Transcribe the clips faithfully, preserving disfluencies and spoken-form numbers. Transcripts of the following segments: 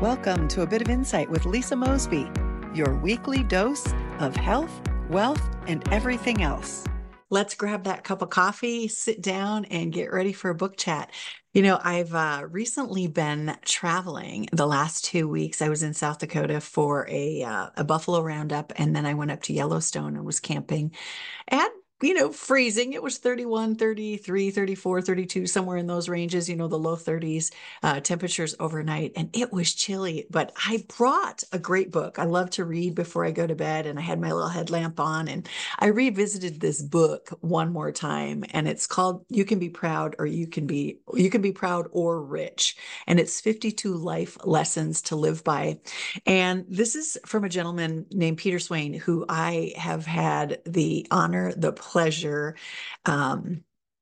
Welcome to A Bit of Insight with Lisa Mosby, your weekly dose of health, wealth, and everything else. Let's grab that cup of coffee, sit down, and get ready for a book chat. You know, I've uh, recently been traveling the last two weeks. I was in South Dakota for a, uh, a buffalo roundup, and then I went up to Yellowstone and was camping. And you know, freezing. It was thirty-one, thirty-three, thirty-four, thirty-two, somewhere in those ranges, you know, the low thirties uh, temperatures overnight. And it was chilly, but I brought a great book. I love to read before I go to bed, and I had my little headlamp on, and I revisited this book one more time. And it's called You Can Be Proud or You Can Be, You Can Be Proud or Rich. And it's fifty-two life lessons to live by. And this is from a gentleman named Peter Swain, who I have had the honor, the pleasure, um,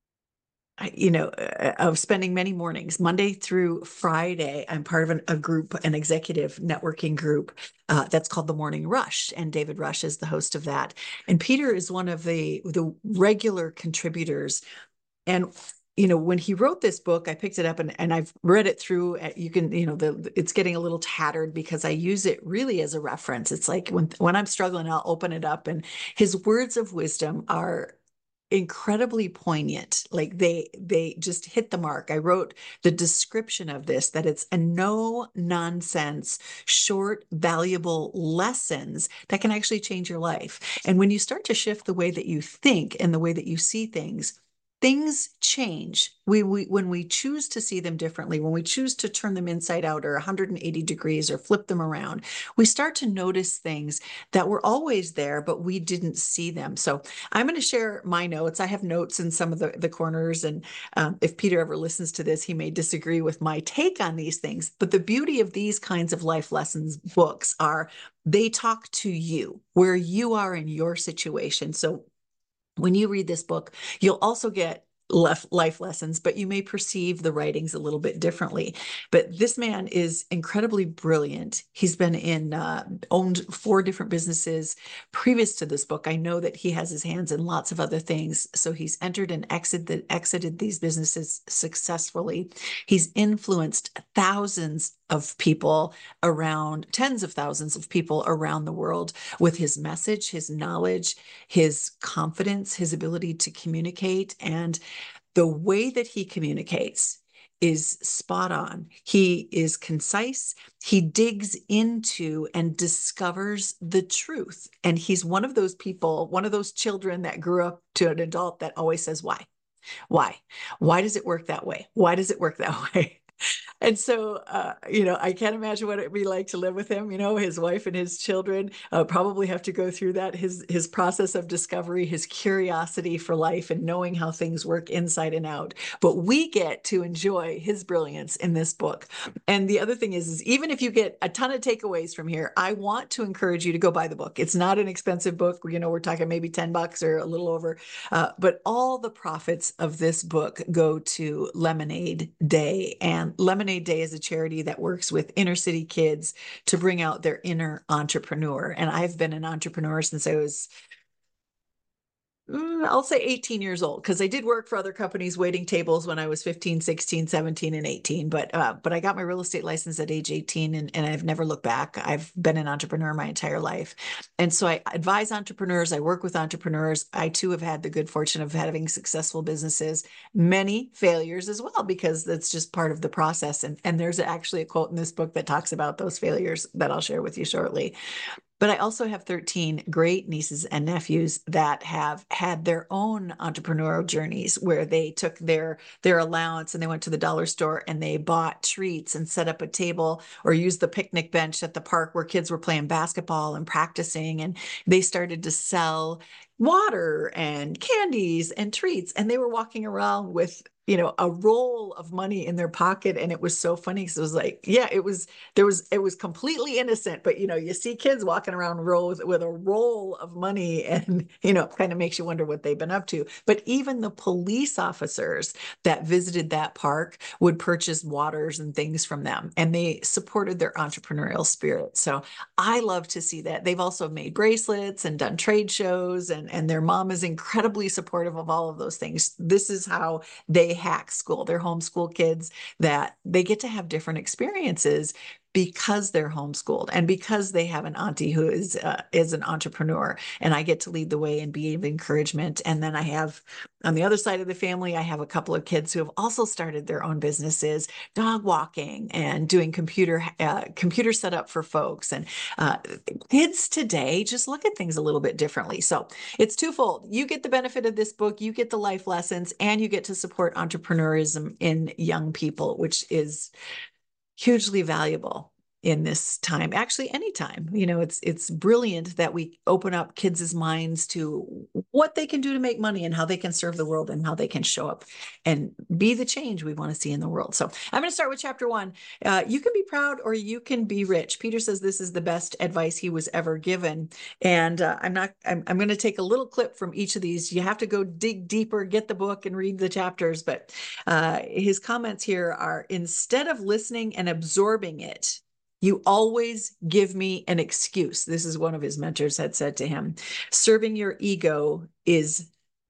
you know, uh, of spending many mornings, Monday through Friday. I'm part of an, a group, an executive networking group uh, that's called The Morning Rush, and David Rush is the host of that. And Peter is one of the the regular contributors. And you know, when he wrote this book, I picked it up and, and I've read it through. You can, you know, the it's getting a little tattered because I use it really as a reference. It's like when when I'm struggling, I'll open it up, and his words of wisdom are incredibly poignant. Like they they just hit the mark. I wrote the description of this, that it's a no nonsense, short, valuable lessons that can actually change your life. And when you start to shift the way that you think and the way that you see things, things change. We, we when we choose to see them differently, when we choose to turn them inside out or one hundred eighty degrees or flip them around, we start to notice things that were always there, but we didn't see them. So I'm going to share my notes. I have notes in some of the, the corners. And um, if Peter ever listens to this, he may disagree with my take on these things. But the beauty of these kinds of life lessons books are they talk to you where you are in your situation. So when you read this book, you'll also get life lessons, but you may perceive the writings a little bit differently. But this man is incredibly brilliant. He's been in, uh, owned four different businesses previous to this book. I know that he has his hands in lots of other things. So he's entered and exited, exited these businesses successfully. He's influenced thousands of people around, tens of thousands of people around the world with his message, his knowledge, his confidence, his ability to communicate, and the way that he communicates is spot on. He is concise. He digs into and discovers the truth. And he's one of those people, one of those children that grew up to an adult that always says, why? Why? Why does it work that way? Why does it work that way? And so, uh, you know, I can't imagine what it'd be like to live with him. You know, his wife and his children uh, probably have to go through that. His his process of discovery, his curiosity for life, and knowing how things work inside and out. But we get to enjoy his brilliance in this book. And the other thing is, is even if you get a ton of takeaways from here, I want to encourage you to go buy the book. It's not an expensive book. You know, we're talking maybe ten bucks or a little over. Uh, but all the profits of this book go to Lemonade Day. And Lemonade Day is a charity that works with inner city kids to bring out their inner entrepreneur. And I've been an entrepreneur since I was I'll say eighteen years old, because I did work for other companies waiting tables when I was fifteen, sixteen, seventeen, and eighteen. But uh, but I got my real estate license at age eighteen, and, and I've never looked back. I've been an entrepreneur my entire life. And so I advise entrepreneurs. I work with entrepreneurs. I too have had the good fortune of having successful businesses, many failures as well, because that's just part of the process. And, and there's actually a quote in this book that talks about those failures that I'll share with you shortly. But I also have thirteen great nieces and nephews that have had their own entrepreneurial journeys where they took their, their allowance and they went to the dollar store and they bought treats and set up a table or used the picnic bench at the park where kids were playing basketball and practicing. And they started to sell water and candies and treats. And they were walking around with, you know, a roll of money in their pocket. And it was so funny because it was like, yeah, it was, there was, it was completely innocent, but you know, you see kids walking around row with, with a roll of money and, you know, kind of makes you wonder what they've been up to. But even the police officers that visited that park would purchase waters and things from them, and they supported their entrepreneurial spirit. So I love to see that. They've also made bracelets and done trade shows, and, and their mom is incredibly supportive of all of those things. This is how they hack school. They're homeschool kids that they get to have different experiences because they're homeschooled and because they have an auntie who is uh, is an entrepreneur, and I get to lead the way and be of encouragement. And then I have on the other side of the family, I have a couple of kids who have also started their own businesses, dog walking and doing computer uh, computer setup for folks. And uh, kids today just look at things a little bit differently. So it's twofold. You get the benefit of this book, you get the life lessons, and you get to support entrepreneurism in young people, which is hugely valuable in this time. Actually, anytime. You know, it's it's brilliant that we open up kids' minds to what they can do to make money and how they can serve the world and how they can show up and be the change we want to see in the world. So I'm going to start with chapter one. Uh, you can be proud or you can be rich. Peter says this is the best advice he was ever given. And uh, I'm not, I'm, I'm going to take a little clip from each of these. You have to go dig deeper, get the book and read the chapters. But uh, his comments here are, instead of listening and absorbing it, you always give me an excuse. This is one of his mentors had said to him. Serving your ego is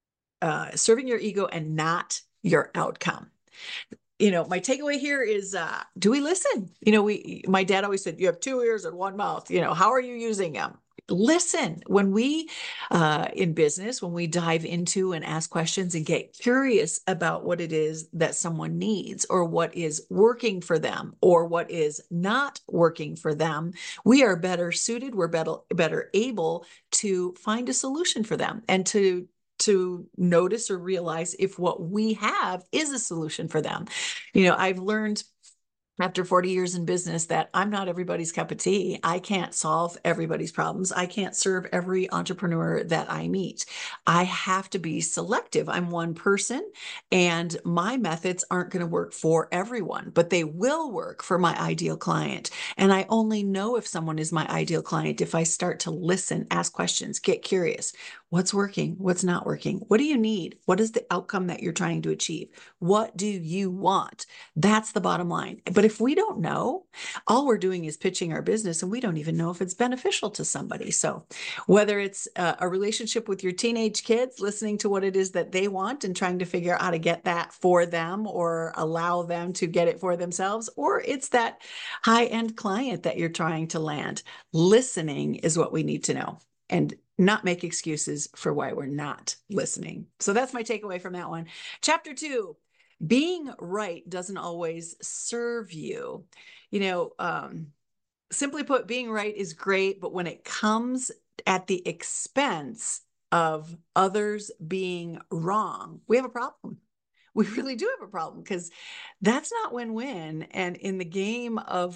uh, serving your ego and not your outcome. You know, my takeaway here is, uh, do we listen? You know, we, my dad always said, you have two ears and one mouth. You know, how are you using them? Listen. When we, uh, in business, when we dive into and ask questions and get curious about what it is that someone needs or what is working for them or what is not working for them, we are better suited. We're better, better able to find a solution for them and to to notice or realize if what we have is a solution for them. You know, I've learned after forty years in business that I'm not everybody's cup of tea. I can't solve everybody's problems. I can't serve every entrepreneur that I meet. I have to be selective. I'm one person and my methods aren't going to work for everyone, but they will work for my ideal client. And I only know if someone is my ideal client if I start to listen, ask questions, get curious. What's working? What's not working? What do you need? What is the outcome that you're trying to achieve? What do you want? That's the bottom line. But if we don't know, all we're doing is pitching our business and we don't even know if it's beneficial to somebody. So whether it's a, a relationship with your teenage kids, listening to what it is that they want and trying to figure out how to get that for them or allow them to get it for themselves, or it's that high-end client that you're trying to land, listening is what we need to know. And not make excuses for why we're not listening. So that's my takeaway from that one. Chapter two, being right doesn't always serve you. You know, um, simply put, being right is great, but when it comes at the expense of others being wrong, we have a problem. We really do have a problem because that's not win-win. And in the game of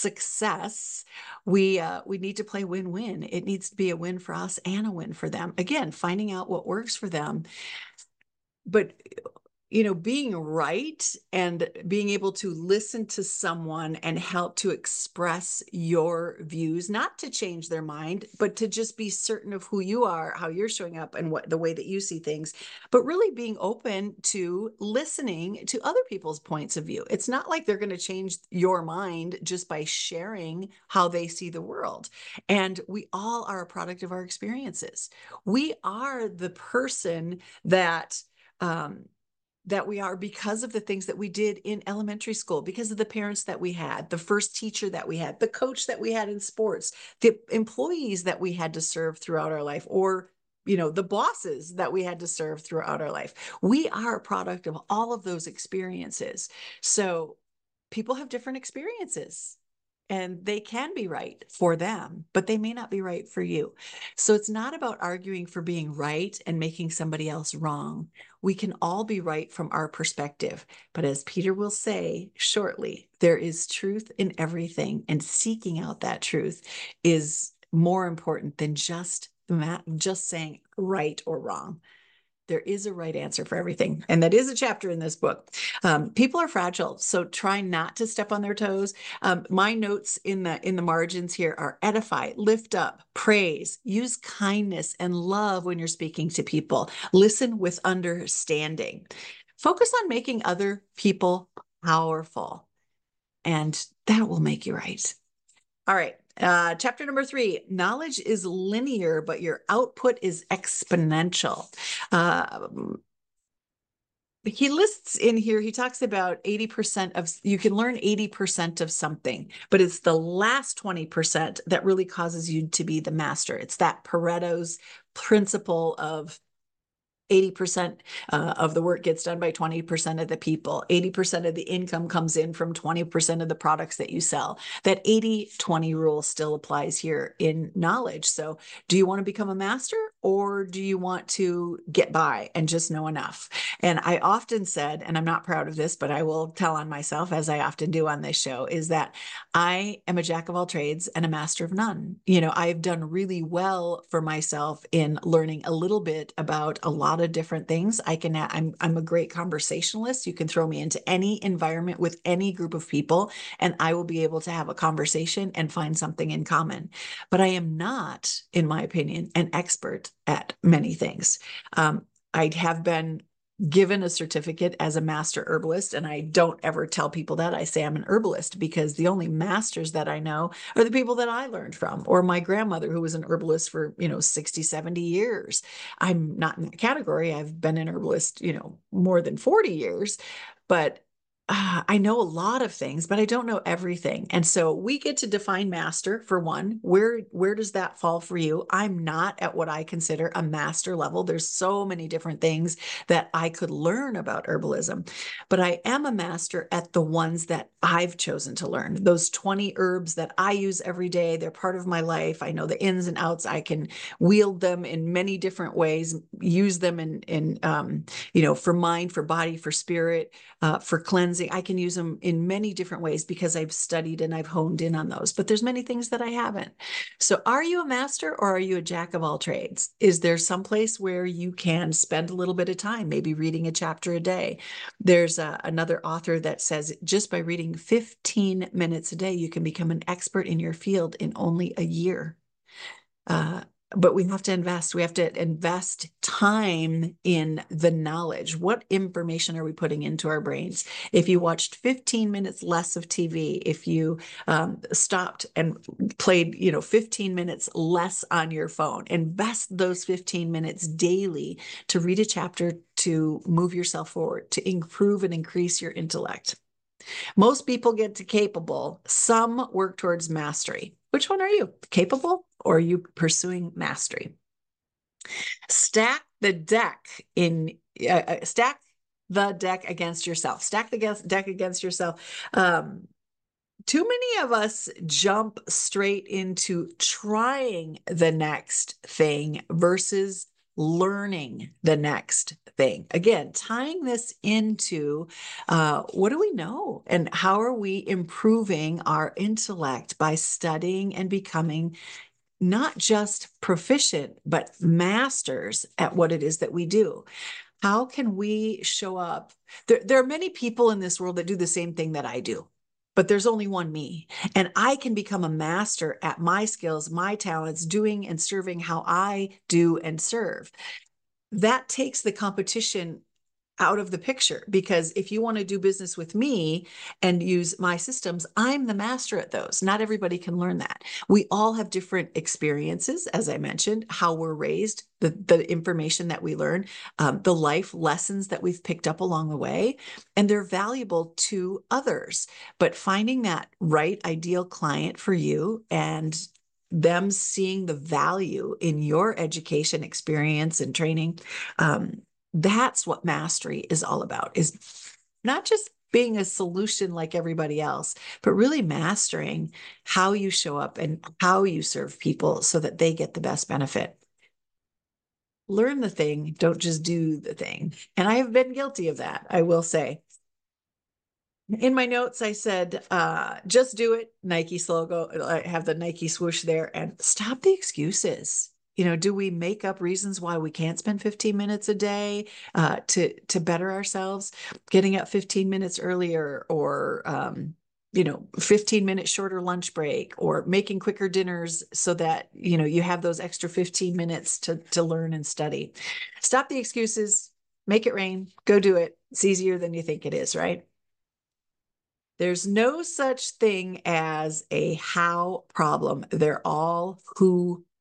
success, we uh, we need to play win-win. It needs to be a win for us and a win for them. Again, finding out what works for them. But you know, being right and being able to listen to someone and help to express your views, not to change their mind, but to just be certain of who you are, how you're showing up and what the way that you see things, but really being open to listening to other people's points of view. It's not like they're going to change your mind just by sharing how they see the world. And we all are a product of our experiences. We are the person that, um, that we are because of the things that we did in elementary school, because of the parents that we had, the first teacher that we had, the coach that we had in sports, the employees that we had to serve throughout our life, or, you know, the bosses that we had to serve throughout our life. We are a product of all of those experiences. So people have different experiences. And they can be right for them, but they may not be right for you. So it's not about arguing for being right and making somebody else wrong. We can all be right from our perspective. But as Peter will say shortly, there is truth in everything, and seeking out that truth is more important than just, just saying right or wrong. There is a right answer for everything. And that is a chapter in this book. Um, people are fragile, so try not to step on their toes. Um, my notes in the in the margins here are edify, lift up, praise, use kindness and love when you're speaking to people. Listen with understanding. Focus on making other people powerful, and that will make you right. All right. Uh, chapter number three, knowledge is linear, but your output is exponential. Uh, he lists in here, he talks about eighty percent of, you can learn eighty percent of something, but it's the last twenty percent that really causes you to be the master. It's that Pareto's principle of eighty percent uh, of the work gets done by twenty percent of the people. eighty percent of the income comes in from twenty percent of the products that you sell. That eighty twenty rule still applies here in knowledge. So do you want to become a master, or do you want to get by and just know enough? And I often said, and I'm not proud of this, but I will tell on myself, as I often do on this show, is that I am a jack of all trades and a master of none. You know, I've done really well for myself in learning a little bit about a lot of different things. I can, I'm, I'm a great conversationalist. You can throw me into any environment with any group of people, and I will be able to have a conversation and find something in common. But I am not, in my opinion, an expert at many things. Um, I have been given a certificate as a master herbalist, and I don't ever tell people that. I say I'm an herbalist because the only masters that I know are the people that I learned from, or my grandmother, who was an herbalist for, you know, sixty, seventy years. I'm not in that category. I've been an herbalist, you know, more than forty years, but uh, I know a lot of things, but I don't know everything. And so we get to define master for one. Where, where does that fall for you? I'm not at what I consider a master level. There's so many different things that I could learn about herbalism, but I am a master at the ones that I've chosen to learn. Those twenty herbs that I use every day, they're part of my life. I know the ins and outs. I can wield them in many different ways, use them in, in um, you know, for mind, for body, for spirit, uh, for cleansing. I can use them in many different ways because I've studied and I've honed in on those, but there's many things that I haven't. So are you a master, or are you a jack of all trades? Is there some place where you can spend a little bit of time, maybe reading a chapter a day? There's a, another author that says just by reading fifteen minutes a day, you can become an expert in your field in only a year. Uh, but we have to invest. We have to invest time in the knowledge. What information are we putting into our brains? If you watched fifteen minutes less of T V, if you um, stopped and played, you know, fifteen minutes less on your phone, invest those fifteen minutes daily to read a chapter, to move yourself forward, to improve and increase your intellect. Most people get to capable. Some work towards mastery. Which one are you? Capable, or are you pursuing mastery? Stack the deck in uh, stack the deck against yourself. Stack the deck against yourself. Um, too many of us jump straight into trying the next thing versus learning the next thing. Again, tying this into uh, what do we know, and how are we improving our intellect by studying and becoming not just proficient, but masters at what it is that we do. How can we show up? There, there are many people in this world that do the same thing that I do, but there's only one me. And I can become a master at my skills, my talents, doing and serving how I do and serve. That takes the competition out of the picture, because if you want to do business with me and use my systems, I'm the master at those. Not everybody can learn that. We all have different experiences, as I mentioned, how we're raised, the, the information that we learn, um, the life lessons that we've picked up along the way, and they're valuable to others. But finding that right ideal client for you and them seeing the value in your education, experience, and training, um, that's what mastery is all about, is not just being a solution like everybody else, but really mastering how you show up and how you serve people so that they get the best benefit. Learn the thing, don't just do the thing. And I have been guilty of that, I will say. In my notes, I said, uh, just do it. Nike logo. I have the Nike swoosh there, and stop the excuses. You know, do we make up reasons why we can't spend fifteen minutes a day uh, to, to better ourselves? Getting up fifteen minutes earlier, or, um, you know, fifteen minutes shorter lunch break, or making quicker dinners so that, you know, you have those extra fifteen minutes to, to learn and study. Stop the excuses, make it rain, go do it. It's easier than you think it is, right? There's no such thing as a how problem. They're all who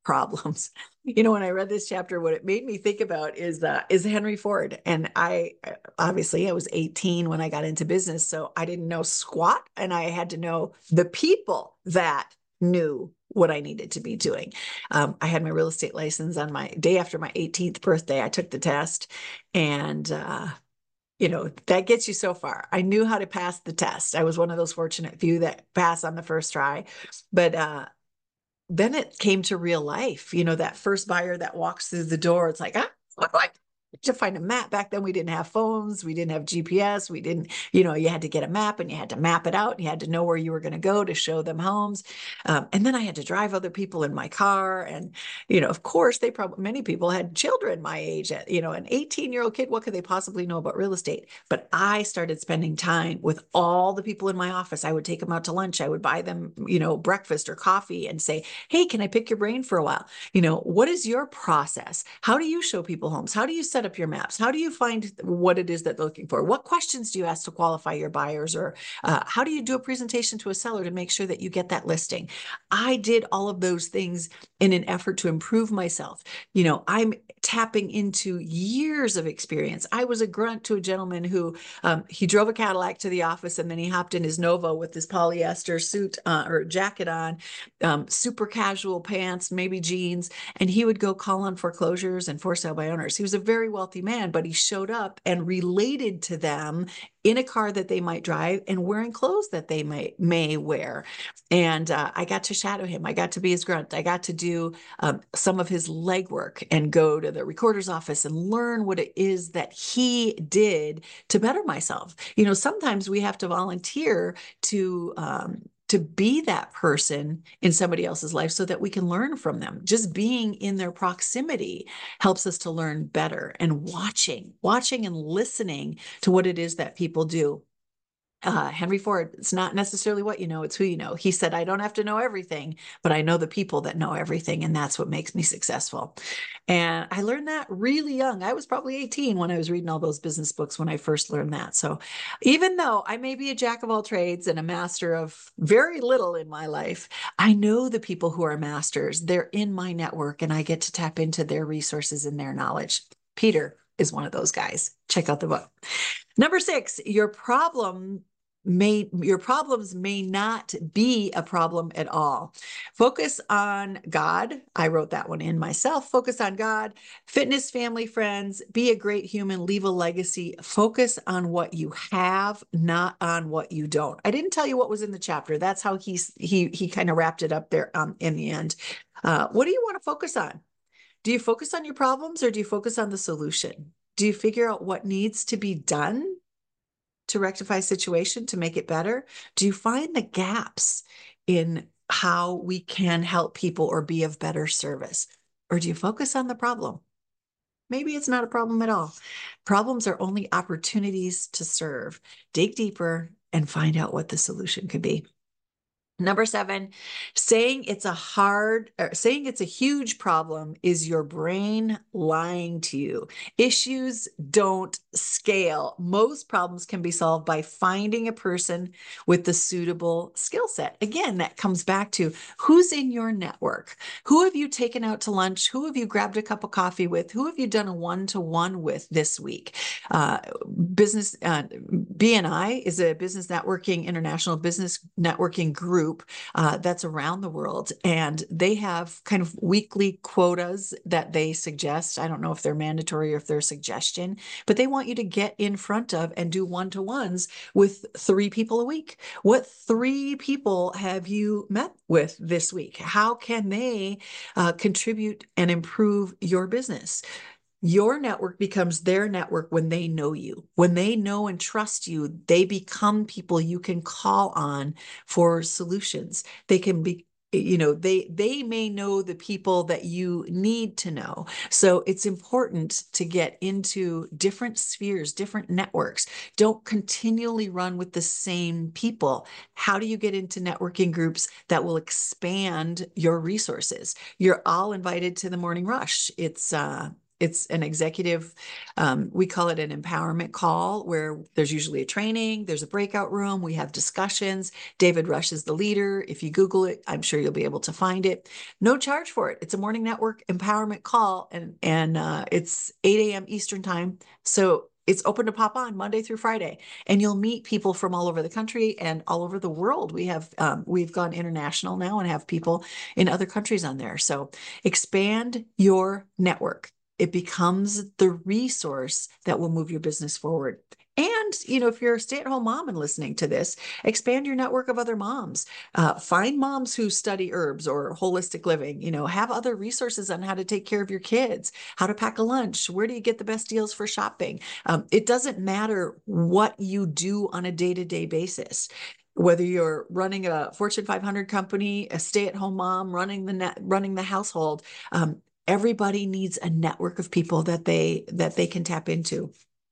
problems. You know, when I read this chapter, what it made me think about is uh, is Henry Ford. And I obviously I was eighteen when I got into business, so I didn't know squat, and I had to know the people that knew what I needed to be doing. Um, I had my real estate license on my day after my eighteenth birthday. I took the test, and uh, you know, that gets you so far. I knew how to pass the test. I was one of those fortunate few that pass on the first try. But uh, then it came to real life. You know, that first buyer that walks through the door, it's like, ah, what do I to find a map? Back then we didn't have phones, we didn't have G P S, we didn't, you know, you had to get a map and you had to map it out and you had to know where you were going to go to show them homes. Um, and then I had to drive other people in my car. And, you know, of course, they probably, many people had children my age. At, you know, an eighteen year old kid, what could they possibly know about real estate? But I started spending time with all the people in my office. I would take them out to lunch. I would buy them, you know, breakfast or coffee and say, hey, can I pick your brain for a while? You know, what is your process? How do you show people homes? How do you set up your maps? How do you find what it is that they're looking for? What questions do you ask to qualify your buyers? Or uh, how do you do a presentation to a seller to make sure that you get that listing? I did all of those things in an effort to improve myself. You know, I'm tapping into years of experience. I was a grunt to a gentleman who um, he drove a Cadillac to the office and then he hopped in his Nova with his polyester suit uh, or jacket on, um, super casual pants, maybe jeans, and he would go call on foreclosures and for sale by owners. He was a very wealthy man, but he showed up and related to them in a car that they might drive and wearing clothes that they may, may wear. And uh, I got to shadow him. I got to be his grunt. I got to do um, some of his legwork and go to the recorder's office and learn what it is that he did to better myself. You know, sometimes we have to volunteer to um, to be that person in somebody else's life so that we can learn from them. Just being in their proximity helps us to learn better, and watching, watching and listening to what it is that people do. Uh, Henry Ford, it's not necessarily what you know, it's who you know. He said, I don't have to know everything, but I know the people that know everything, and that's what makes me successful. And I learned that really young. I was probably eighteen when I was reading all those business books when I first learned that. So even though I may be a jack of all trades and a master of very little in my life, I know the people who are masters. They're in my network, and I get to tap into their resources and their knowledge. Peter is one of those guys. Check out the book. Number six, your problem may your problems may not be a problem at all. Focus on God. I wrote that one in myself. Focus on God, fitness, family, friends, be a great human, leave a legacy. Focus on what you have, not on what you don't. I didn't tell you what was in the chapter. That's how he's he he kind of wrapped it up there um, in the end. Uh, what do you want to focus on? Do you focus on your problems, or do you focus on the solution? Do you figure out what needs to be done to rectify a situation, to make it better? Do you find the gaps in how we can help people or be of better service? Or do you focus on the problem? Maybe it's not a problem at all. Problems are only opportunities to serve. Dig deeper and find out what the solution could be. Number seven, saying it's a hard, or saying it's a huge problem is your brain lying to you. Issues don't scale. Most problems can be solved by finding a person with the suitable skill set. Again, that comes back to who's in your network. Who have you taken out to lunch? Who have you grabbed a cup of coffee with? Who have you done a one-to-one with this week? Uh, business, uh, B N I is a business networking, international business networking group Uh, that's around the world, and they have kind of weekly quotas that they suggest. I don't know if they're mandatory or if they're a suggestion, but they want you to get in front of and do one-to-ones with three people a week. What three people have you met with this week? How can they uh, contribute and improve your business? Your network becomes their network when they know you. When they know and trust you, they become people you can call on for solutions. They can be, you know, they they may know the people that you need to know. So it's important to get into different spheres, different networks. Don't continually run with the same people. How do you get into networking groups that will expand your resources? You're all invited to the Morning Rush. It's uh It's an executive, um, we call it an empowerment call, where there's usually a training, there's a breakout room, we have discussions. David Rush is the leader. If you Google it, I'm sure you'll be able to find it. No charge for it. It's a Morning Network empowerment call, and and uh, it's eight a m Eastern time. So it's open to pop on Monday through Friday, and you'll meet people from all over the country and all over the world. We have um, we've gone international now and have people in other countries on there. So expand your network. It becomes the resource that will move your business forward. And, you know, if you're a stay-at-home mom and listening to this, expand your network of other moms. Uh, find moms who study herbs or holistic living. You know, have other resources on how to take care of your kids, how to pack a lunch, where do you get the best deals for shopping. Um, it doesn't matter what you do on a day-to-day basis. Whether you're running a Fortune five hundred company, a stay-at-home mom, running the net, running the household, um, everybody needs a network of people that they that they can tap into.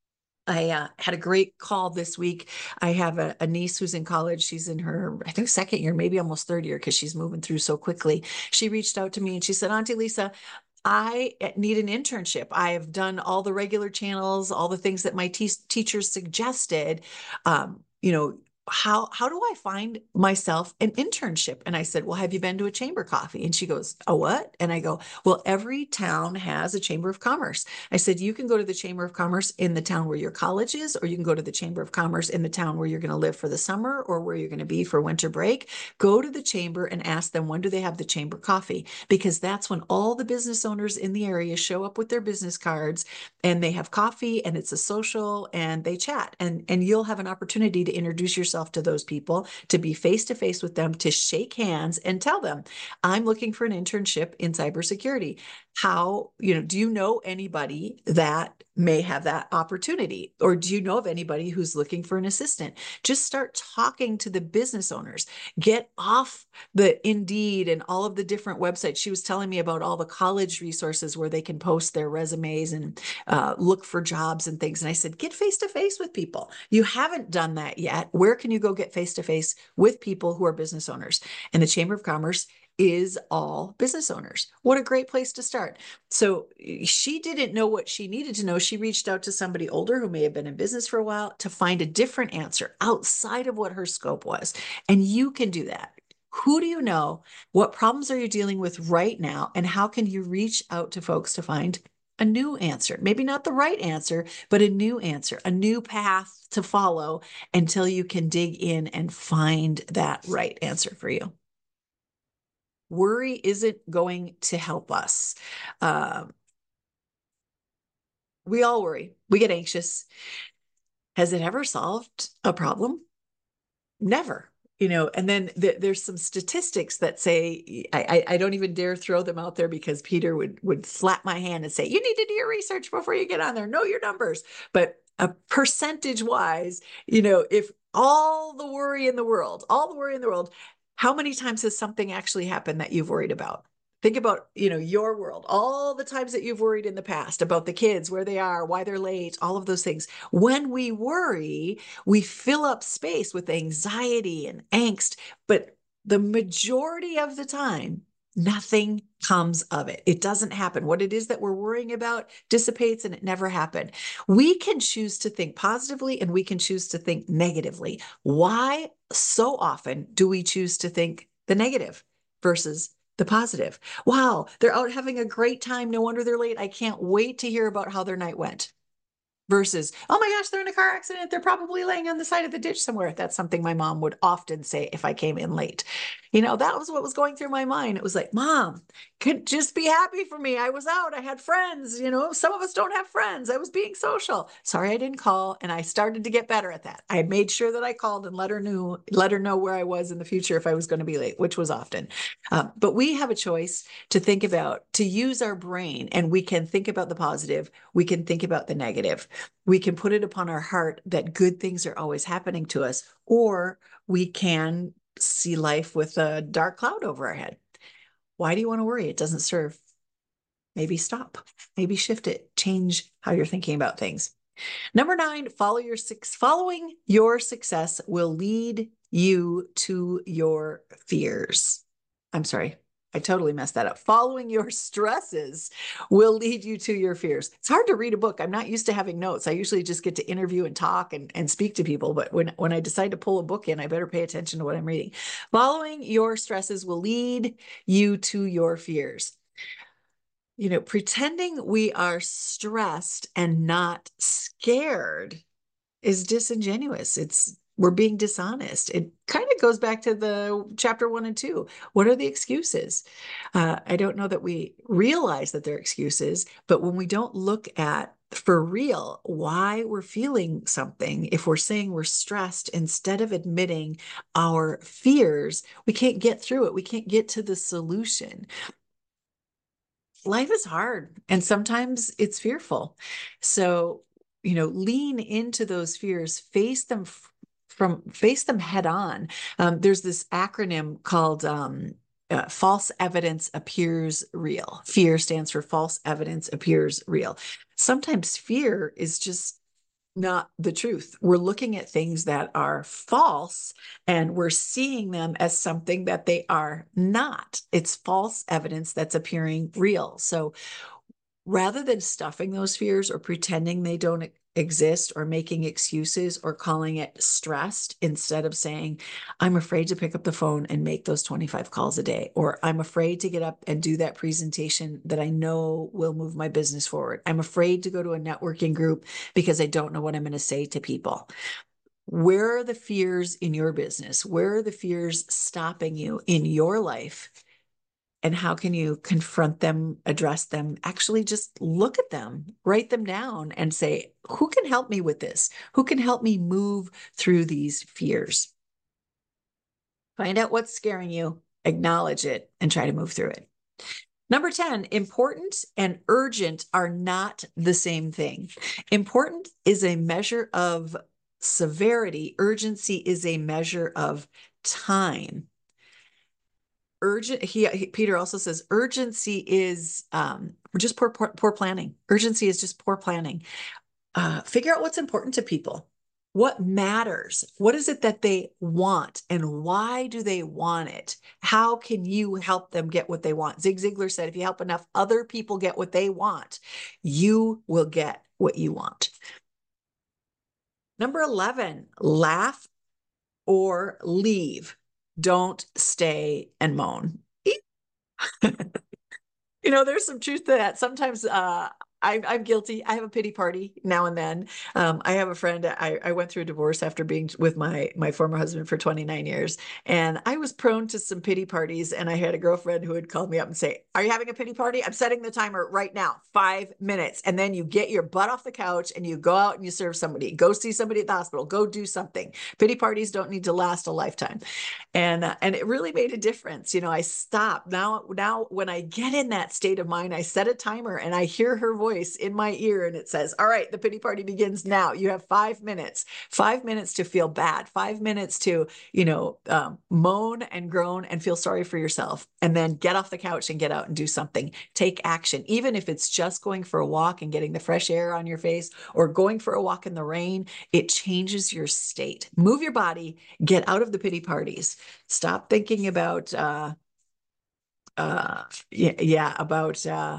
I uh, had a great call this week. I have a, a niece who's in college. She's in her, I think, second year, maybe almost third year, because she's moving through so quickly. She reached out to me and she said, Auntie Lisa, I need an internship. I have done all the regular channels, all the things that my te teachers suggested. Um, you know, how how do I find myself an internship? And I said, well, have you been to a chamber coffee? And she goes, a what? And I go, well, every town has a chamber of commerce. I said, you can go to the chamber of commerce in the town where your college is, or you can go to the chamber of commerce in the town where you're going to live for the summer or where you're going to be for winter break. Go to the chamber and ask them, when do they have the chamber coffee? Because that's when all the business owners in the area show up with their business cards, and they have coffee, and it's a social, and they chat, and and you'll have an opportunity to introduce yourself to those people, to be face to face with them, to shake hands and tell them, I'm looking for an internship in cybersecurity. How, you know, do you know anybody that may have that opportunity? Or do you know of anybody who's looking for an assistant? Just start talking to the business owners. Get off the Indeed and all of the different websites. She was telling me about all the college resources where they can post their resumes and uh, look for jobs and things. And I said, get face to face with people. You haven't done that yet. Where can you go get face to face with people who are business owners? And the Chamber of Commerce is all business owners. What a great place to start. So she didn't know what she needed to know. She reached out to somebody older who may have been in business for a while to find a different answer outside of what her scope was. And you can do that. Who do you know? What problems are you dealing with right now? And how can you reach out to folks to find a new answer? Maybe not the right answer, but a new answer, a new path to follow until you can dig in and find that right answer for you. Worry isn't going to help us. Uh, we all worry. We get anxious. Has it ever solved a problem? Never. You know, and then th there's some statistics that say, I, I, I don't even dare throw them out there, because Peter would would slap my hand and say, you need to do your research before you get on there. Know your numbers. But a percentage wise, you know, if all the worry in the world, all the worry in the world, how many times has something actually happened that you've worried about? Think about, you know, your world, all the times that you've worried in the past about the kids, where they are, why they're late, all of those things. When we worry, we fill up space with anxiety and angst, but the majority of the time, nothing comes of it. It doesn't happen. What it is that we're worrying about dissipates, and it never happened. We can choose to think positively, and we can choose to think negatively. Why so often do we choose to think the negative versus the positive? Wow, they're out having a great time. No wonder they're late. I can't wait to hear about how their night went. Versus, oh my gosh, they're in a car accident. They're probably laying on the side of the ditch somewhere. That's something my mom would often say if I came in late. You know, that was what was going through my mind. It was like, Mom, could just be happy for me. I was out. I had friends. You know, some of us don't have friends. I was being social. Sorry, I didn't call. And I started to get better at that. I made sure that I called and let her know, let her know where I was in the future if I was going to be late, which was often. Um, but we have a choice to think about, to use our brain, and we can think about the positive. We can think about the negative. We can put it upon our heart that good things are always happening to us, or we can see life with a dark cloud over our head. Why do you want to worry? It doesn't serve. Maybe stop, maybe shift it, change how you're thinking about things. Number nine, follow your six, following your success will lead you to your fears. I'm sorry. I totally messed that up. Following your stresses will lead you to your fears. It's hard to read a book. I'm not used to having notes. I usually just get to interview and talk and, and speak to people. But when, when I decide to pull a book in, I better pay attention to what I'm reading. Following your stresses will lead you to your fears. You know, pretending we are stressed and not scared is disingenuous. It's we're being dishonest. It kind of goes back to the chapter one and two. What are the excuses? Uh, I don't know that we realize that they're excuses, but when we don't look at for real why we're feeling something, if we're saying we're stressed instead of admitting our fears, we can't get through it. We can't get to the solution. Life is hard and sometimes it's fearful. So, you know, lean into those fears, face them from face them head on. Um, there's this acronym called um, uh, false evidence appears real. FEAR stands for false evidence appears real. Sometimes fear is just not the truth. We're looking at things that are false and we're seeing them as something that they are not. It's false evidence that's appearing real. So rather than stuffing those fears or pretending they don't exist or making excuses or calling it stressed, instead of saying, I'm afraid to pick up the phone and make those twenty-five calls a day, or I'm afraid to get up and do that presentation that I know will move my business forward. I'm afraid to go to a networking group because I don't know what I'm going to say to people. Where are the fears in your business? Where are the fears stopping you in your life? And how can you confront them, address them, actually just look at them, write them down and say, who can help me with this? Who can help me move through these fears? Find out what's scaring you, acknowledge it, and try to move through it. Number ten, important and urgent are not the same thing. Important is a measure of severity. Urgency is a measure of time. Urgent, he, he Peter also says urgency is um, just poor, poor, poor planning. Urgency is just poor planning. Uh, figure out what's important to people. What matters? What is it that they want and why do they want it? How can you help them get what they want? Zig Ziglar said, if you help enough other people get what they want, you will get what you want. Number eleven, laugh or leave. Don't stay and moan. You know, there's some truth to that. Sometimes uh, I, I'm guilty. I have a pity party now and then. Um, I have a friend. I, I went through a divorce after being with my my former husband for twenty-nine years, and I was prone to some pity parties. And I had a girlfriend who would call me up and say, "Are you having a pity party? I'm setting the timer right now, five minutes." And then you get your butt off the couch and you go out and you serve somebody. Go see somebody at the hospital. Go do something. Pity parties don't need to last a lifetime, and uh, and it really made a difference. You know, I stopped. Now now when I get in that state of mind, I set a timer and I hear her voice in my ear and it says, all right, the pity party begins now. You have five minutes, five minutes to feel bad, five minutes to, you know, um, moan and groan and feel sorry for yourself. And then get off the couch and get out and do something. Take action, even if it's just going for a walk and getting the fresh air on your face or going for a walk in the rain. It changes your state. Move your body, get out of the pity parties. Stop thinking about, uh, uh, yeah, yeah, about, uh,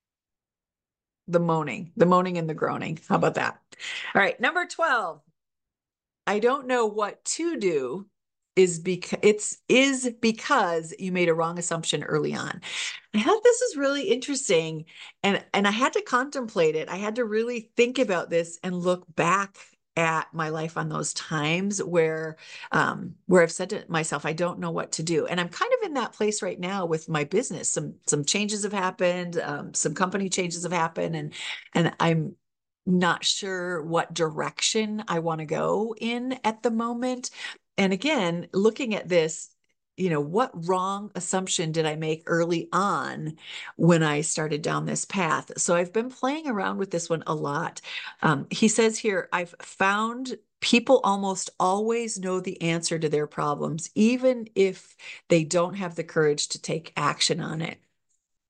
the moaning, the moaning and the groaning. How about that? All right. Number twelve. I don't know what to do is because it's is because you made a wrong assumption early on. I thought this is really interesting. And, and I had to contemplate it. I had to really think about this and look back at my life on those times where um, where I've said to myself, I don't know what to do. And I'm kind of in that place right now with my business. Some some changes have happened, um, some company changes have happened, and and I'm not sure what direction I want to go in at the moment. And again, looking at this, you know, what wrong assumption did I make early on when I started down this path? So I've been playing around with this one a lot. Um, he says here, I've found people almost always know the answer to their problems, even if they don't have the courage to take action on it.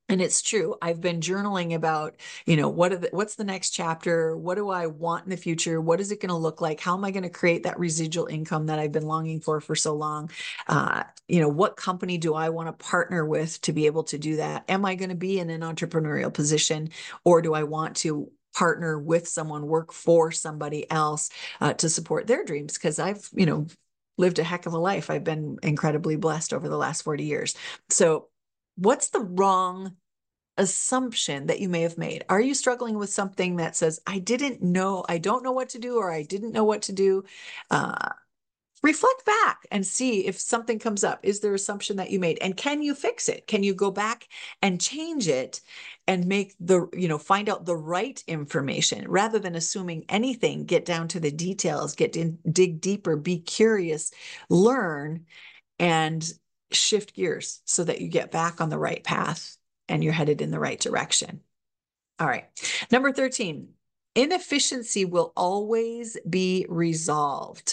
And it's true. I've been journaling about, you know, what are the, what's the next chapter? What do I want in the future? What is it going to look like? How am I going to create that residual income that I've been longing for for so long? Uh, you know, what company do I want to partner with to be able to do that? Am I going to be in an entrepreneurial position, or do I want to partner with someone, work for somebody else uh, to support their dreams? Because I've, you know, lived a heck of a life. I've been incredibly blessed over the last forty years. So what's the wrong assumption that you may have made? Are you struggling with something that says, I didn't know, I don't know what to do, or I didn't know what to do? Uh, reflect back and see if something comes up. Is there assumption that you made? And can you fix it? Can you go back and change it and make the, you know, find out the right information rather than assuming anything? Get down to the details, get in, dig deeper, be curious, learn, and shift gears so that you get back on the right path and you're headed in the right direction. All right. Number thirteen, inefficiency will always be resolved.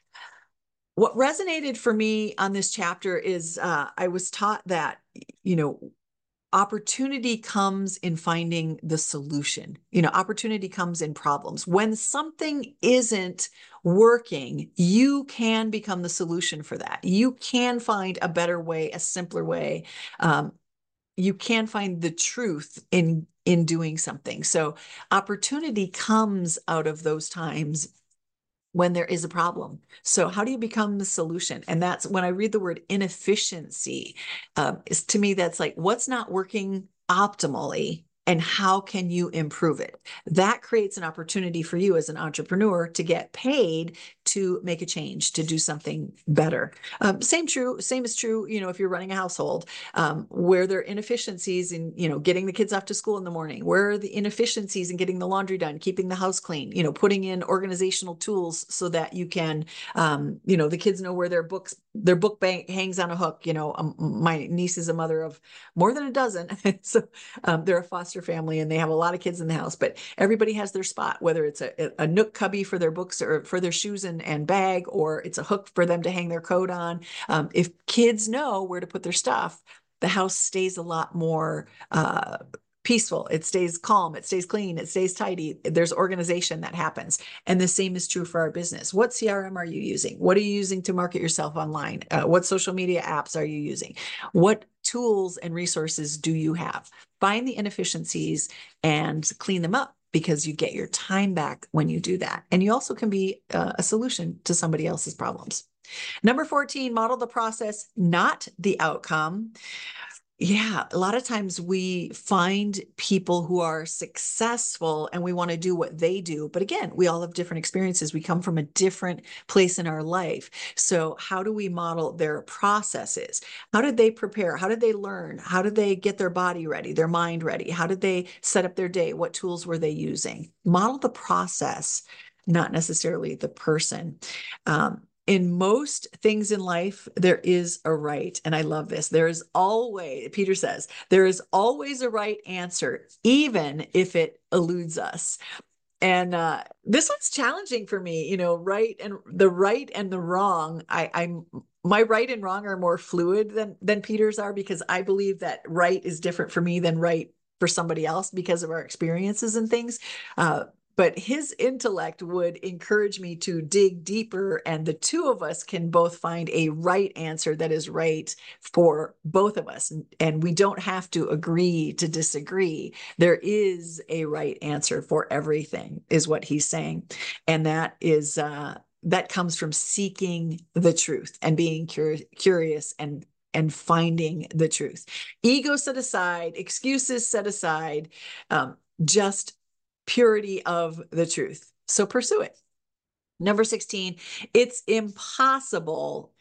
What resonated for me on this chapter is uh, I was taught that, you know, opportunity comes in finding the solution. You know, opportunity comes in problems. When something isn't working, you can become the solution for that. You can find a better way, a simpler way. Um, you can find the truth in in doing something. So opportunity comes out of those times when there is a problem. So how do you become the solution? And that's when I read the word inefficiency, um, is to me, that's like, what's not working optimally and how can you improve it? That creates an opportunity for you as an entrepreneur to get paid to make a change, to do something better. Um, same true, same is true, you know, if you're running a household, um, where there are inefficiencies in, you know, getting the kids off to school in the morning, where are the inefficiencies in getting the laundry done, keeping the house clean, you know, putting in organizational tools so that you can, um, you know, the kids know where their books, their book bank hangs on a hook. You know, um, my niece is a mother of more than a dozen. So um, they're a foster family and they have a lot of kids in the house, but everybody has their spot, whether it's a, a nook cubby for their books or for their shoes and, and bag, or it's a hook for them to hang their coat on. Um, if kids know where to put their stuff, the house stays a lot more uh, peaceful. It stays calm. It stays clean. It stays tidy. There's organization that happens. And the same is true for our business. What C R M are you using? What are you using to market yourself online? Uh, what social media apps are you using? What tools and resources do you have? Find the inefficiencies and clean them up, because you get your time back when you do that. And you also can be uh, a solution to somebody else's problems. Number fourteen, model the process, not the outcome. Yeah, a lot of times we find people who are successful and we want to do what they do. But again, we all have different experiences. We come from a different place in our life. So how do we model their processes? How did they prepare? How did they learn? How did they get their body ready, their mind ready? How did they set up their day? What tools were they using? Model the process, not necessarily the person. Um, in most things in life, there is a right. And I love this. There is always, Peter says, there is always a right answer, even if it eludes us. And uh, this one's challenging for me, you know, right and the right and the wrong. I, I'm my right and wrong are more fluid than than Peter's are, because I believe that right is different for me than right for somebody else because of our experiences and things. Uh, but his intellect would encourage me to dig deeper, and the two of us can both find a right answer that is right for both of us. And we don't have to agree to disagree. There is a right answer for everything, is what he's saying. And that is, uh, that comes from seeking the truth and being cur- curious and and finding the truth. Ego set aside, excuses set aside, um, just purity of the truth. So pursue it. Number sixteen, it's impossible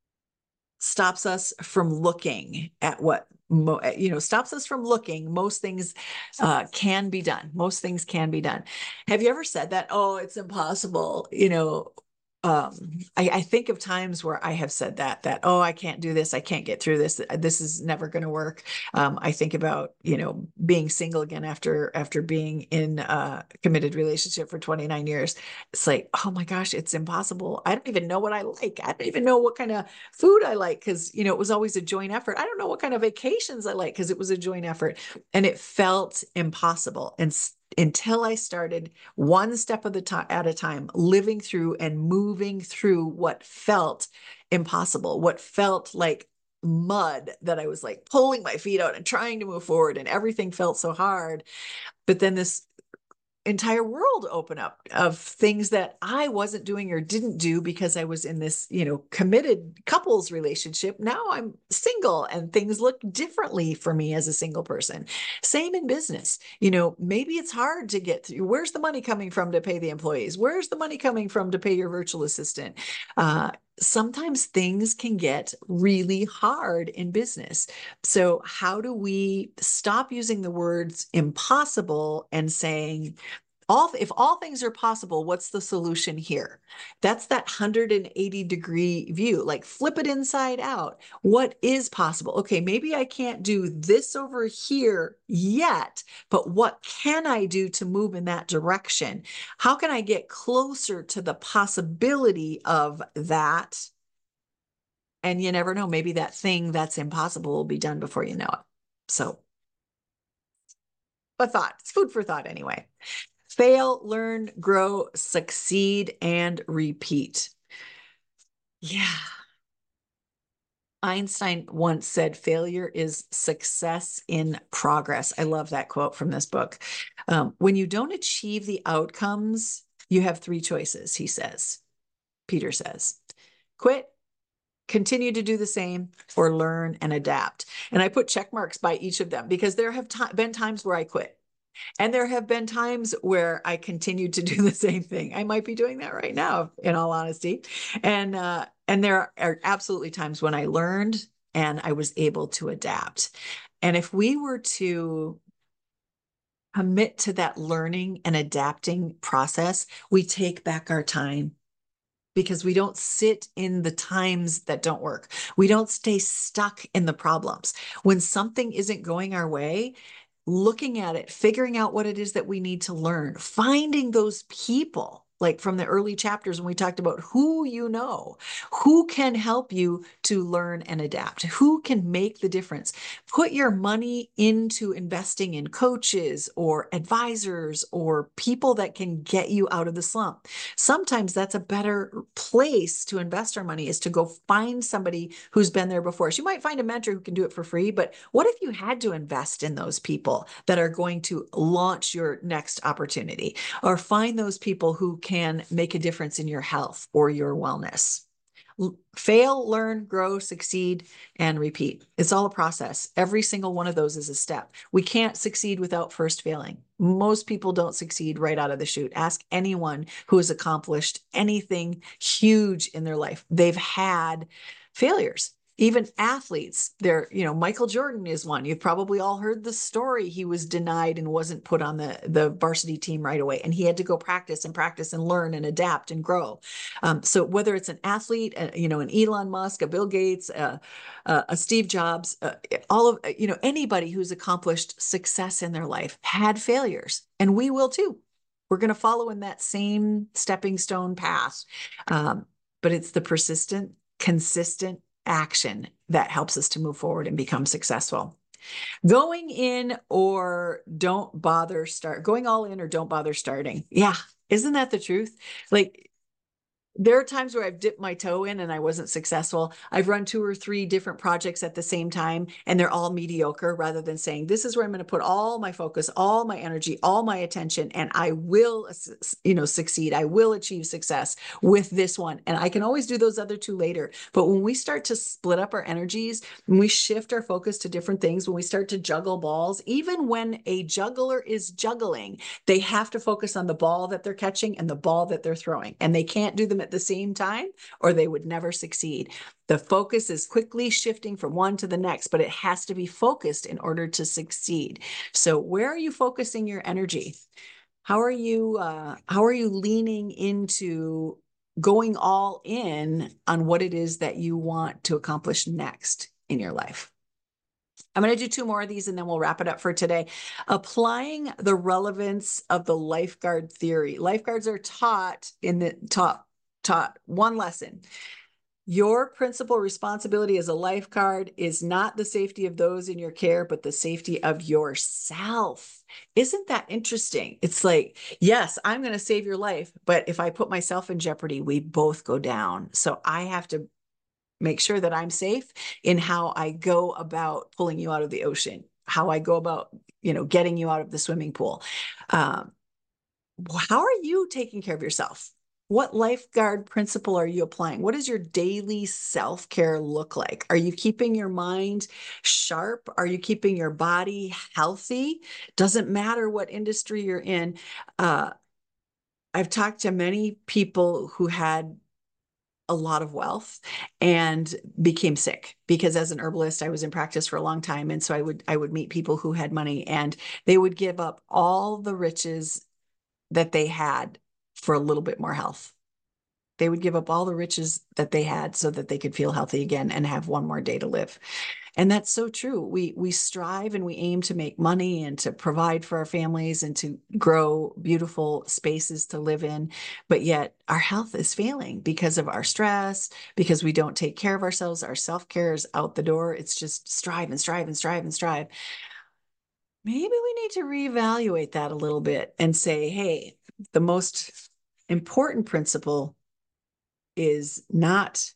stops us from looking at what, you know, stops us from looking. Most things uh, can be done. Most things can be done. Have you ever said that? Oh, it's impossible, you know, um, I, I think of times where I have said that, that, oh, I can't do this. I can't get through this. This is never going to work. Um, I think about, you know, being single again after, after being in a committed relationship for twenty-nine years. It's like, oh my gosh, it's impossible. I don't even know what I like. I don't even know what kind of food I like. Cause you know, it was always a joint effort. I don't know what kind of vacations I like. Cause it was a joint effort and it felt impossible. And until I started one step of the time at a time, living through and moving through what felt impossible, what felt like mud that I was like pulling my feet out and trying to move forward, and everything felt so hard. But then this entire world open up of things that I wasn't doing or didn't do because I was in this, you know, committed couples relationship. Now I'm single and things look differently for me as a single person. Same in business. You know, maybe it's hard to get through. Where's the money coming from to pay the employees? Where's the money coming from to pay your virtual assistant? Uh, sometimes things can get really hard in business. So how do we stop using the words impossible and saying, all if all things are possible, what's the solution here? That's that one hundred eighty degree view, like flip it inside out. What is possible? Okay, maybe I can't do this over here yet, but what can I do to move in that direction? How can I get closer to the possibility of that? And you never know, maybe that thing that's impossible will be done before you know it. So, a thought, it's food for thought anyway. Fail, learn, grow, succeed, and repeat. Yeah. Einstein once said, failure is success in progress. I love that quote from this book. Um, when you don't achieve the outcomes, you have three choices, he says. Peter says, quit, continue to do the same, or learn and adapt. And I put check marks by each of them because there have been times where I quit. And there have been times where I continued to do the same thing. I might be doing that right now, in all honesty. And uh, and there are absolutely times when I learned and I was able to adapt. And if we were to commit to that learning and adapting process, we take back our time because we don't sit in the times that don't work. We don't stay stuck in the problems. When something isn't going our way, looking at it, figuring out what it is that we need to learn, finding those people, like from the early chapters when we talked about who you know, who can help you to learn and adapt, who can make the difference. Put your money into investing in coaches or advisors or people that can get you out of the slump. Sometimes that's a better place to invest our money, is to go find somebody who's been there before. So you might find a mentor who can do it for free, but what if you had to invest in those people that are going to launch your next opportunity, or find those people who can make a difference in your health or your wellness? Fail, learn, grow, succeed, and repeat. It's all a process. Every single one of those is a step. We can't succeed without first failing. Most people don't succeed right out of the chute. Ask anyone who has accomplished anything huge in their life. They've had failures. Even athletes, they're, you know, Michael Jordan is one. You've probably all heard the story. He was denied and wasn't put on the, the varsity team right away. And he had to go practice and practice and learn and adapt and grow. Um, so whether it's an athlete, uh, you know, an Elon Musk, a Bill Gates, uh, uh, a Steve Jobs, uh, all of, you know, anybody who's accomplished success in their life had failures. And we will too. We're going to follow in that same stepping stone path. Um, but it's the persistent, consistent action that helps us to move forward and become successful. Going in or don't bother start, going all in or don't bother starting. Yeah. Isn't that the truth? Like, there are times where I've dipped my toe in and I wasn't successful. I've run two or three different projects at the same time and they're all mediocre, rather than saying, this is where I'm going to put all my focus, all my energy, all my attention, and I will, you know, succeed. I will achieve success with this one. And I can always do those other two later. But when we start to split up our energies, when we shift our focus to different things, when we start to juggle balls, even when a juggler is juggling, they have to focus on the ball that they're catching and the ball that they're throwing. And they can't do them at the same time or they would never succeed. The focus is quickly shifting from one to the next, but it has to be focused in order to succeed. So where are you focusing your energy? How are you, uh, how are you leaning into going all in on what it is that you want to accomplish next in your life. I'm going to do two more of these and then we'll wrap it up for today. Applying the relevance of the lifeguard theory. Lifeguards are taught in the taught, taught one lesson. Your principal responsibility as a lifeguard is not the safety of those in your care, but the safety of yourself. Isn't that interesting? It's like, yes, I'm going to save your life, but if I put myself in jeopardy, we both go down. So I have to make sure that I'm safe in how I go about pulling you out of the ocean, how I go about, you know, getting you out of the swimming pool. Um, how are you taking care of yourself? What lifeguard principle are you applying? What does your daily self-care look like? Are you keeping your mind sharp? Are you keeping your body healthy? Doesn't matter what industry you're in. Uh, I've talked to many people who had a lot of wealth and became sick because as an herbalist, I was in practice for a long time. And so I would, I would meet people who had money and they would give up all the riches that they had for a little bit more health. They would give up all the riches that they had so that they could feel healthy again and have one more day to live. And that's so true. We we strive and we aim to make money and to provide for our families and to grow beautiful spaces to live in. But yet our health is failing because of our stress, because we don't take care of ourselves. Our self-care is out the door. It's just strive and strive and strive and strive. Maybe we need to reevaluate that a little bit and say, hey, the most important principle is not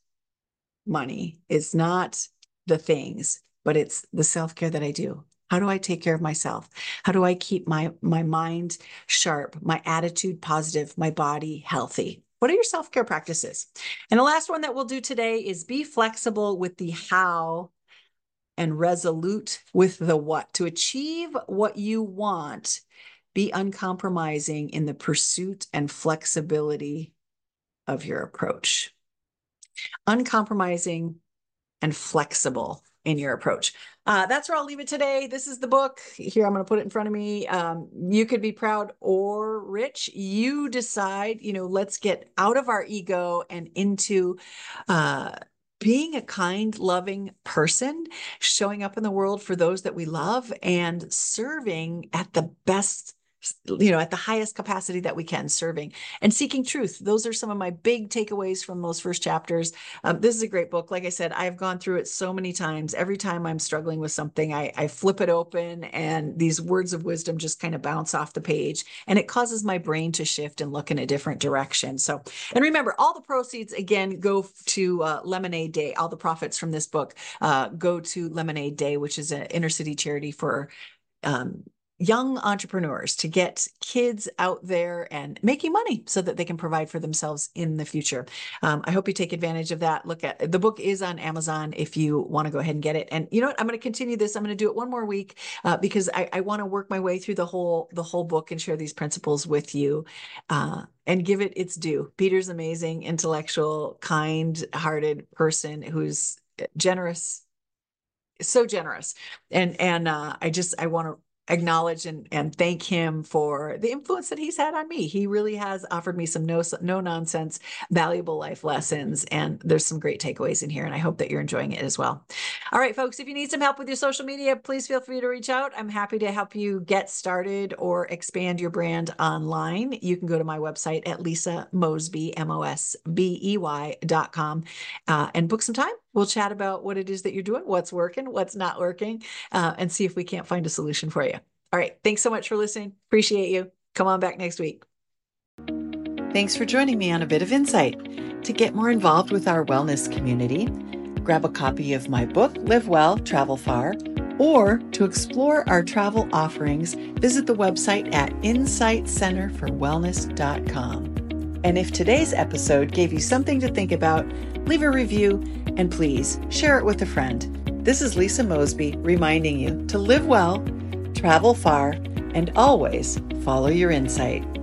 money, it's not the things, but it's the self-care that I do. How do I take care of myself? How do I keep my, my mind sharp, my attitude positive, my body healthy? What are your self-care practices? And the last one that we'll do today is be flexible with the how and resolute with the what. To achieve what you want, be uncompromising in the pursuit and flexibility of your approach. Uncompromising and flexible in your approach. Uh, that's where I'll leave it today. This is the book. Here, I'm going to put it in front of me. Um, you could be proud or rich. You decide, you know, let's get out of our ego and into uh, being a kind, loving person, showing up in the world for those that we love and serving at the best, you know, at the highest capacity that we can, serving and seeking truth. Those are some of my big takeaways from those first chapters. Um, this is a great book. Like I said, I've gone through it so many times. Every time I'm struggling with something, I, I flip it open and these words of wisdom just kind of bounce off the page and it causes my brain to shift and look in a different direction. So, and remember, all the proceeds, again, go to uh, Lemonade Day. All the profits from this book uh, go to Lemonade Day, which is an inner city charity for um, young entrepreneurs to get kids out there and making money so that they can provide for themselves in the future. Um, I hope you take advantage of that. Look at the book is on Amazon if you want to go ahead and get it. And you know what? I'm going to continue this. I'm going to do it one more week uh, because I, I want to work my way through the whole the whole book and share these principles with you uh, and give it its due. Peter's amazing, intellectual, kind-hearted person who's generous, so generous. And and uh, I just I want to acknowledge and, and thank him for the influence that he's had on me. He really has offered me some no, no nonsense, valuable life lessons. And there's some great takeaways in here. And I hope that you're enjoying it as well. All right, folks, if you need some help with your social media, please feel free to reach out. I'm happy to help you get started or expand your brand online. You can go to my website at Lisa Mosby, M O S B E Y dot com uh, and book some time. We'll chat about what it is that you're doing, what's working, what's not working, uh, and see if we can't find a solution for you. All right. Thanks so much for listening. Appreciate you. Come on back next week. Thanks for joining me on A Bit of Insight. To get more involved with our wellness community, grab a copy of my book, Live Well, Travel Far, or to explore our travel offerings, visit the website at insight center for wellness dot com. And if today's episode gave you something to think about, leave a review and please share it with a friend. This is Lisa Mosby reminding you to live well, travel far, and always follow your insight.